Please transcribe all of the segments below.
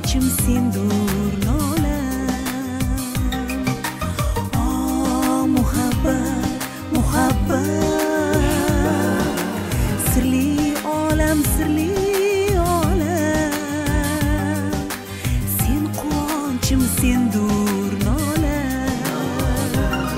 quvonchim sendur nolam. Muhabbat, muhabbat, sirli olam, sirli olam, sen quvonchim sendur nolam.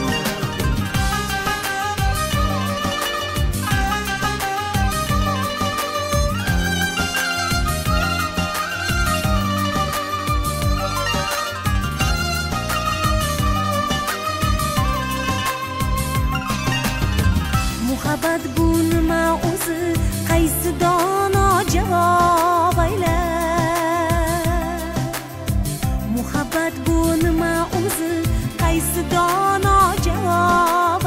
Muhabbat bu nima o'zi, qaysi dono javob aylar. Muhabbat bu nima o'zi, qaysi dono javob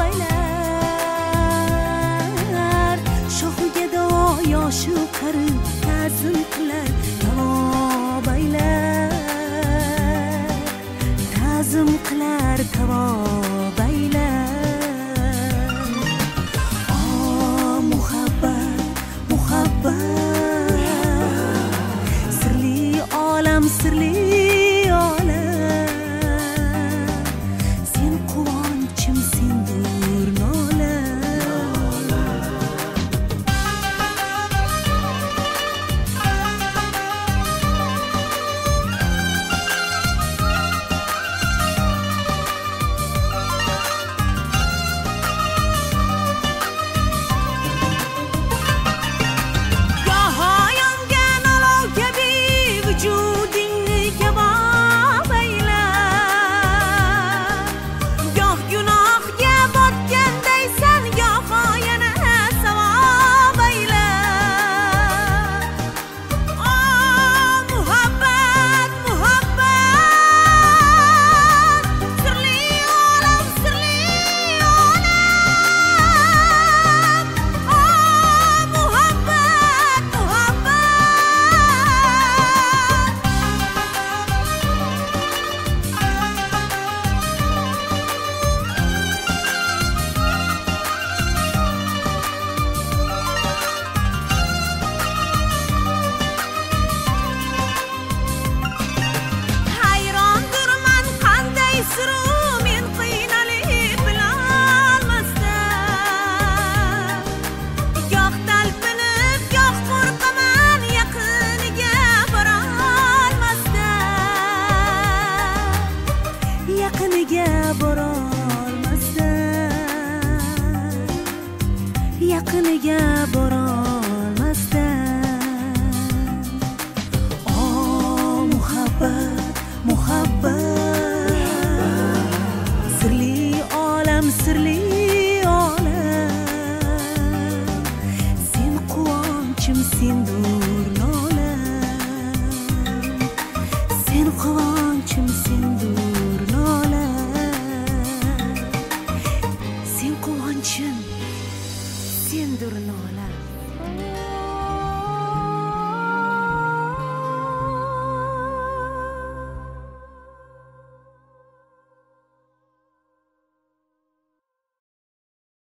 aylar. Shohiga do yoshi qarib ta'zim qilar, tavob aylar, ta'zim qilar, tavob aylar. Sirli olam, sirli olam, sen quvonchim sendur nolam. Yaqiniga borolmasdan. Muhabbat, muhabbat, sirli olam, sirli olam, sen quvonchim sendur nolam, sen quvonchim sendur